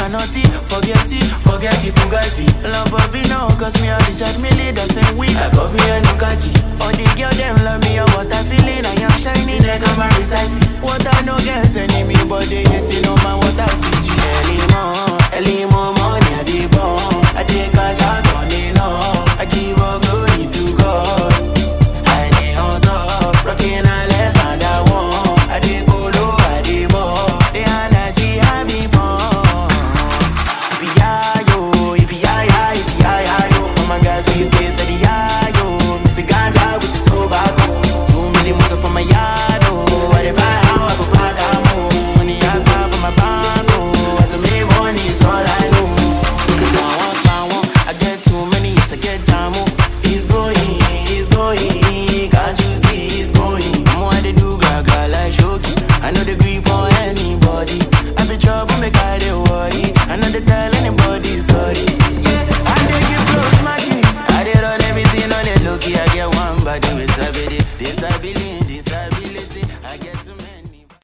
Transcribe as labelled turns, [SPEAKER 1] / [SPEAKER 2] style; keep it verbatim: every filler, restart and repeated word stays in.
[SPEAKER 1] naughty, forget it, forget it, fugazi. Love for be now, cause me all the chat me lead the same week. I got me a Nukaji. All the girl them love me, what I feeling, I am shining like I'm a Rizzi. What I no get any